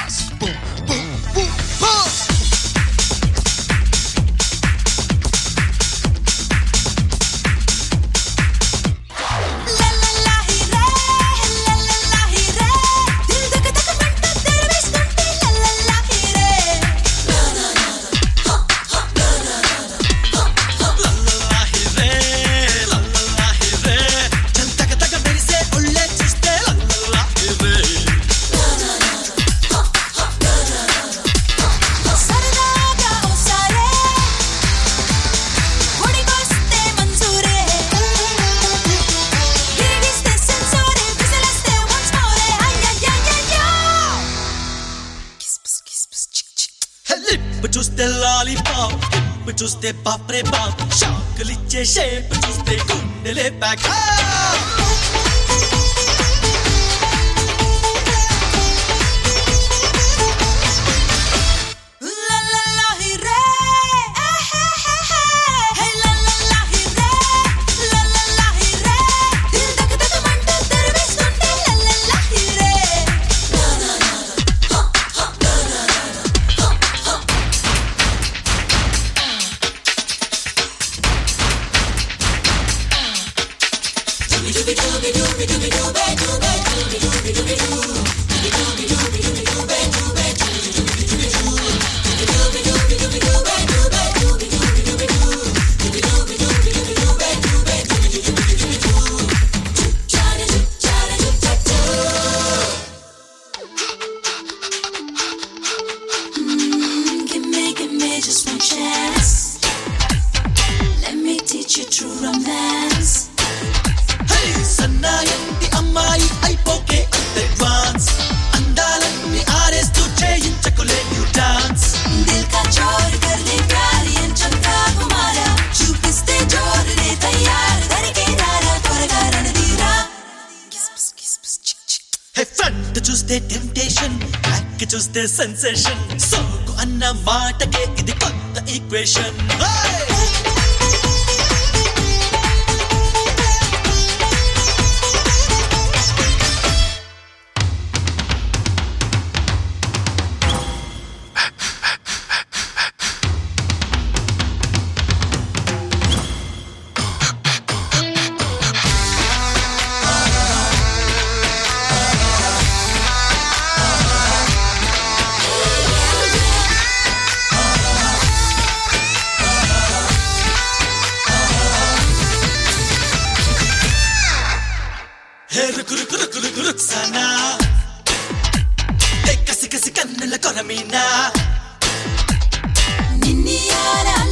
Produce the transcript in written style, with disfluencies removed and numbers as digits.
blast. Boom, boom, boom, boom. చూస్తే lollipop చూస్తే బాప్రే బాప్ షాకులిచ్చే షేప్ చూస్తే గుండెలే pack Just one chance. Let me teach you true romance. Hey, సన్నాయంటి అమ్మాయి అయిపోకే అడ్వాన్స్ అందాలన్నీ ఆరేస్తూ చేయించకులే న్యూ డాన్స్ దిల్ కా చోర్ కర్ దే ప్యార్ ఎం చంద్రా కుమారా చూపిస్తే జోర్ రే తయార్ దరికే రారా త్వరగా రణదీరా kiss kiss chick chick hey front చూస్తే టెంప్టేషన్ బ్యాక్ చూస్తే సెన్సేషన్ సోకు అన్న మాటకే ఇది కొత్త equation Ruksana Hey kasi kasi kannula koramina Ninniyara